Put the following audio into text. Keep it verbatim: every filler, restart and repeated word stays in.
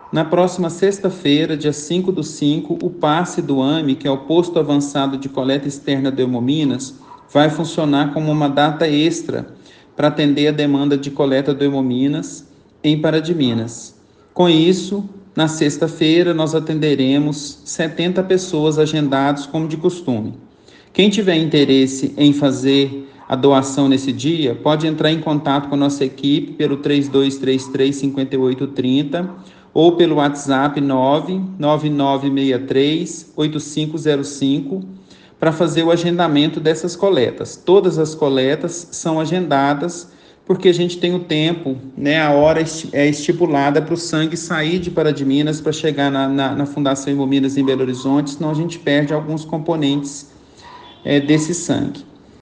Na próxima sexta-feira, dia cinco do cinco, o passe do A M E, que é o Posto Avançado de Coleta Externa do Hemominas, vai funcionar como uma data extra para atender a demanda de coleta do Hemominas em Pará de Minas. Com isso, na sexta-feira, nós atenderemos setenta pessoas agendadas como de costume. Quem tiver interesse em fazer a doação nesse dia, pode entrar em contato com a nossa equipe pelo três dois três três, cinco oito três zero ou pelo WhatsApp nove nove nove seis três, oito cinco zero cinco para fazer o agendamento dessas coletas. Todas as coletas são agendadas porque a gente tem o tempo, né, a hora é estipulada para o sangue sair de Pará de Minas para chegar na, na, na Fundação Hemominas em Belo Horizonte, senão a gente perde alguns componentes é, desse sangue.